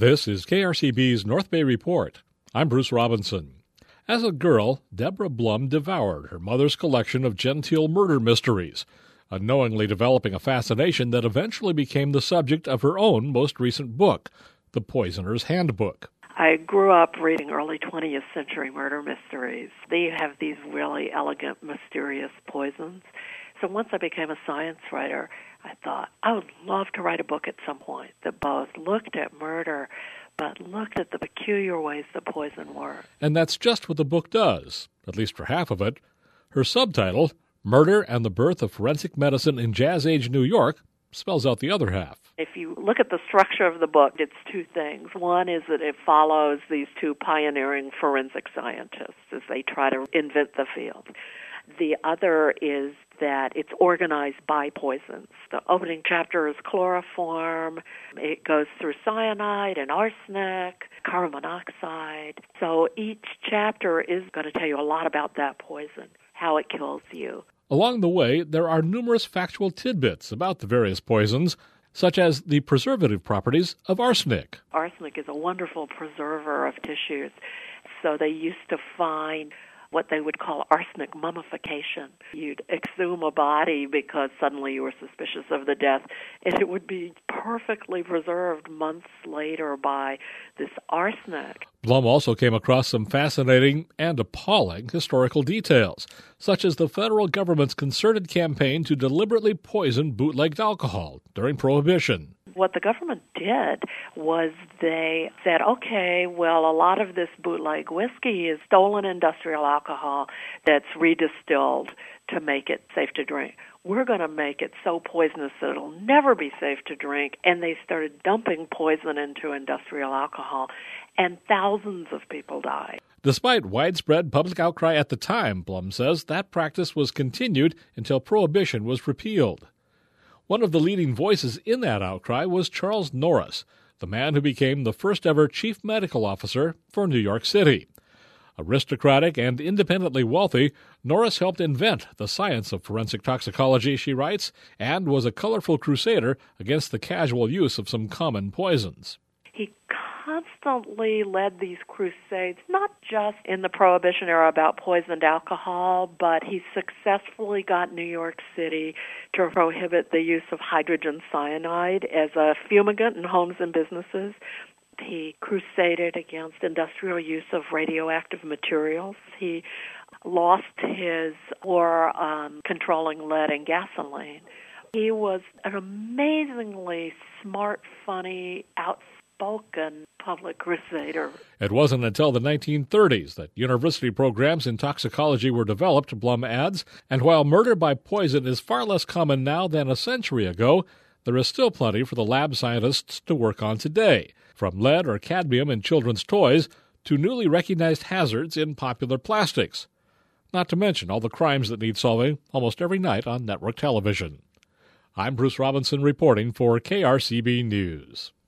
This is KRCB's North Bay Report. I'm Bruce Robinson. As a girl, Deborah Blum devoured her mother's collection of genteel murder mysteries, unknowingly developing a fascination that eventually became the subject of her own most recent book, The Poisoner's Handbook. I grew up reading early 20th century murder mysteries. They have these really elegant, mysterious poisons. So once I became a science writer, I thought I would love to write a book at some point that both looked at murder but looked at the peculiar ways the poison works. And that's just what the book does, at least for half of it. Her subtitle, Murder and the Birth of Forensic Medicine in Jazz Age New York, spells out the other half. If you look at the structure of the book, it's two things. One is that it follows these two pioneering forensic scientists as they try to invent the field. The other is that it's organized by poisons. The opening chapter is chloroform. It goes through cyanide and arsenic, carbon monoxide. So each chapter is going to tell you a lot about that poison, how it kills you. Along the way, there are numerous factual tidbits about the various poisons, such as the preservative properties of arsenic. Arsenic is a wonderful preserver of tissues. So they used to find what they would call arsenic mummification. You'd exhume a body because suddenly you were suspicious of the death, and it would be perfectly preserved months later by this arsenic. Blum also came across some fascinating and appalling historical details, such as the federal government's concerted campaign to deliberately poison bootlegged alcohol during Prohibition. What the government did was they said, okay, well, a lot of this bootleg whiskey is stolen industrial alcohol that's redistilled to make it safe to drink. We're going to make it so poisonous that it'll never be safe to drink. And they started dumping poison into industrial alcohol, and thousands of people died. Despite widespread public outcry at the time, Blum says, that practice was continued until Prohibition was repealed. One of the leading voices in that outcry was Charles Norris, the man who became the first-ever chief medical officer for New York City. Aristocratic and independently wealthy, Norris helped invent the science of forensic toxicology, she writes, and was a colorful crusader against the casual use of some common poisons. He constantly led these crusades, not just in the Prohibition era about poisoned alcohol, but he successfully got New York City to prohibit the use of hydrogen cyanide as a fumigant in homes and businesses. He crusaded against industrial use of radioactive materials. He lost his war on controlling lead in gasoline. He was an amazingly smart, funny, outspoken public crusader. It wasn't until the 1930s that university programs in toxicology were developed, Blum adds, and while murder by poison is far less common now than a century ago, there is still plenty for the lab scientists to work on today, from lead or cadmium in children's toys to newly recognized hazards in popular plastics. Not to mention all the crimes that need solving almost every night on network television. I'm Bruce Robinson reporting for KRCB News.